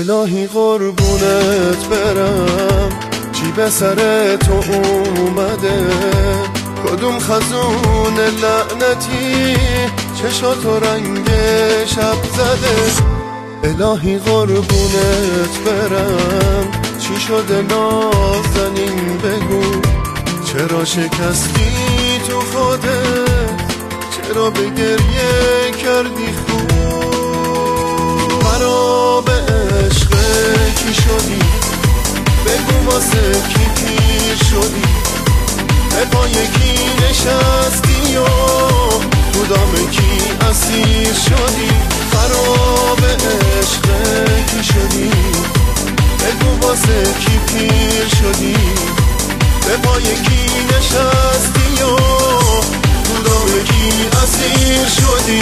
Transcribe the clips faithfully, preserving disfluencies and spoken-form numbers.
الهی قربونت برم، چی به سر تو اومده؟ کدوم خزون لعنتی چشاتو رنگ شب زده؟ الهی قربونت برم، چی شده نازنین بگو؟ چرا شکستی تو خودت؟ چرا به گریه کردی خوب؟ خراب عشق کی شدی؟ بگو واسه کی پیر شدی؟ به پای کی نشستی و تو دام کی اسیر شدی؟ خراب عشق کی شدی؟ بگو واسه کی پیر شدی؟ به پای کی نشستی و تو دام کی اسیر شدی؟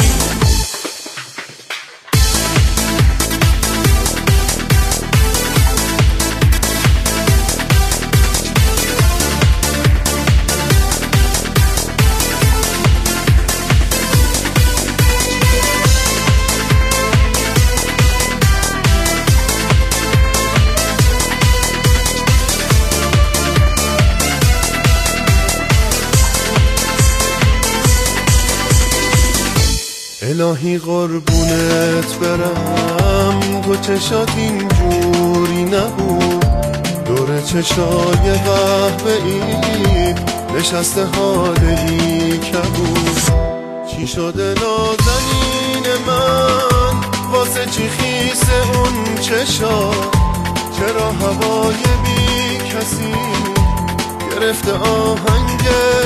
الهی قربونت برم، تو چشات اینجوری نبود، دور چشای قهوه‌ای نشسته حاله‌ای کبود. چی شده نازنین من؟ واسه چی خیسه اون چشا؟ چرا هوای بی کسی گرفته آهنگ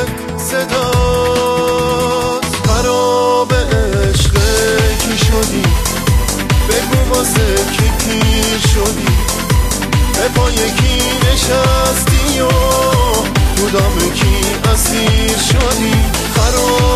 صدات؟ خراب عشق کی شدی؟ بگو واسه کی پیر شدی؟ به پای کی نشستی و تو دام کی اسیر شدی؟ خراب